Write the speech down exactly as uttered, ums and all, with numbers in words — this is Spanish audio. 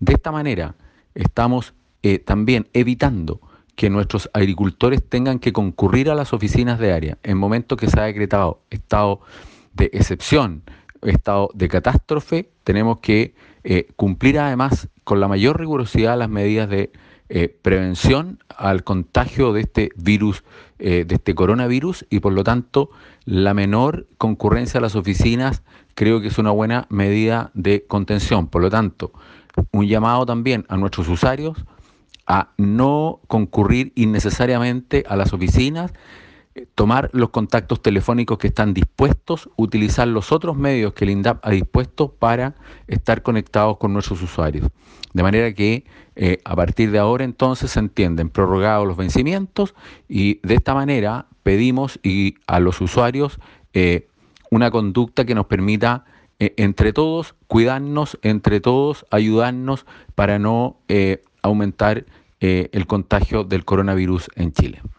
De esta manera estamos eh, también evitando que nuestros agricultores tengan que concurrir a las oficinas de área en momento que se ha decretado estado de excepción, estado de catástrofe. Tenemos que eh, cumplir además con la mayor rigurosidad las medidas de eh, prevención al contagio de este virus, eh, de este coronavirus, y por lo tanto la menor concurrencia a las oficinas creo que es una buena medida de contención. Por lo tanto, un llamado también a nuestros usuarios a no concurrir innecesariamente a las oficinas, eh, tomar los contactos telefónicos que están dispuestos, utilizar los otros medios que el INDAP ha dispuesto para estar conectados con nuestros usuarios. De manera que eh, a partir de ahora entonces se entienden prorrogados los vencimientos, y de esta manera pedimos y a los usuarios eh, una conducta que nos permita eh, entre todos cuidarnos, entre todos ayudarnos para no eh, aumentar eh, el contagio del coronavirus en Chile.